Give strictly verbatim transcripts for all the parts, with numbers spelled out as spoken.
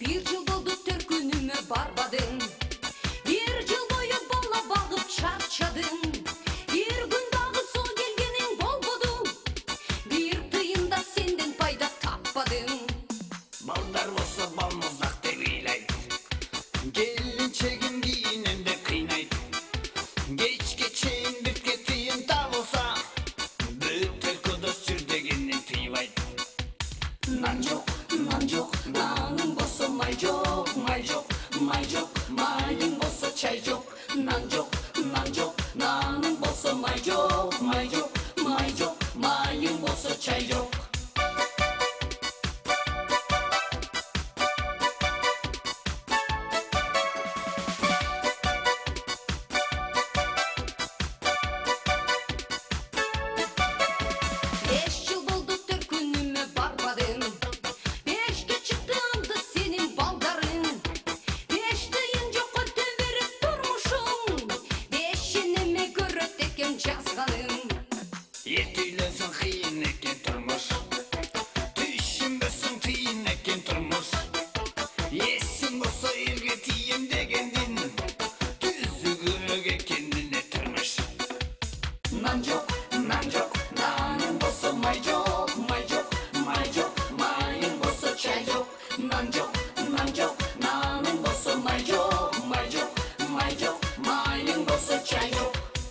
Bir жыл болды төркүнүмө барбадың. Bir жыл бою бала багып чарчадың. Bir күн дагы сол келгениң болбоду. Bir тыйын да сенден пайда таппадың. Балдар болса балмыздак деп ыйлайт, келинчегим кийинемде кыйнайт. Кечке чейин бирге тыйын табылса, бүтөк көдөс жүр дегенин тыйбайт. Нан жок, нан жок, наның болсо май жок, май жок, май жок, майың болсо чай жок. Нан жок, нан жок, наның болсо май жок, май жок, май жок, майың болсо чай жок. Беш жыл болду төркүнүмө барбадың. Бешке чыкты анды сенин балдарың. Беш тыйын жок өтө берет турмушуң. Бешинеме көрөт экен жазганың. Ерте үйлөнсөң кыйын экен турмуш, түшүнбөсөң тыйын экен турмуш. Эсиң болсо элге тием дегендин, түзүгүрөк экенине турмуш. Нан жок, нан жок, наның болсо май жок, май жок, май жок, майың болсо чай жок. Нан жок, нан жок, наның болсо май жок, май жок, май жок, майың болсо чай жок.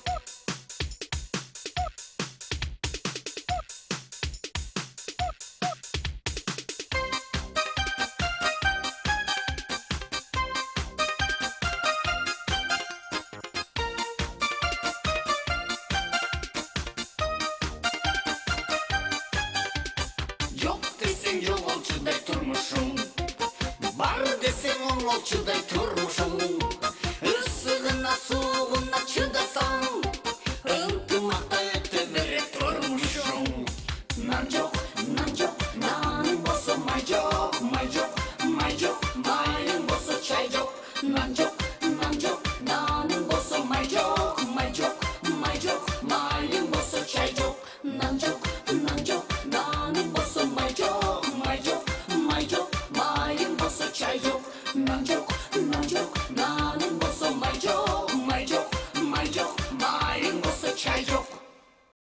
Жок десең жоголчудай турмушуң, бар десең оңолчудай турмушуң. Ысыгына суугуна чыдасаң, ынтымакта өтө берет турмушуң. Нан жок, нан жок, наның болсо май жок, май жок, май жок, майың болсо чай жок. Нан жок, нан жок, наның болсо май жок, май жок, май жок, майың болсо чай жок. Нан жок, нан жок, наның болсо май жок, май жок, май жок, майың болсо чай жок. Нан жок.